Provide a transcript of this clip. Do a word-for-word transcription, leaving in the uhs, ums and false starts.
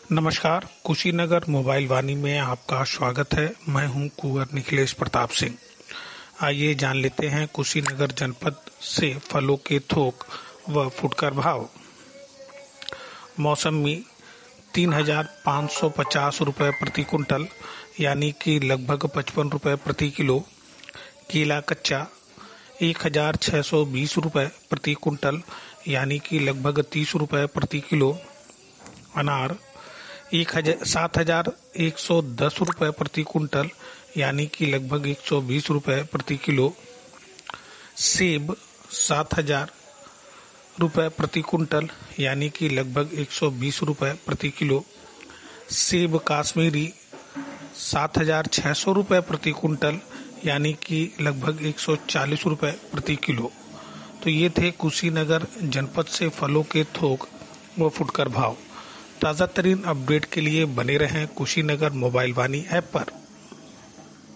नमस्कार, कुशीनगर मोबाइल वाणी में आपका स्वागत है। मैं हूं कुंवर निखिलेश प्रताप सिंह। आइए जान लेते हैं कुशीनगर जनपद से फलों के थोक व फुटकर भाव। मौसमी तीन हजार पाँच सौ पचास रुपये प्रति कुंटल यानी कि लगभग पचपन रुपये प्रति किलो। केला कच्चा एक हजार छः सौ बीस रुपये प्रति कुंटल यानी कि लगभग तीस रुपये प्रति किलो। अनार एक हजार सात हजार एक सौ दस रुपये प्रति कुंटल यानी कि लगभग एक सौ बीस रुपये प्रति किलो। सेब सात हजार रुपये प्रति कुंटल यानी कि लगभग एक सौ बीस रुपये प्रति किलो। सेब काश्मीरी सात हजार छः सौ रुपये प्रति कुंटल यानी कि लगभग एक सौ चालीस रुपये प्रति किलो। तो ये थे कुशीनगर जनपद से फलों के थोक व फुटकर भाव। ताज़ा तरीन अपडेट के लिए बने रहें कुशीनगर मोबाइल वाणी ऐप पर।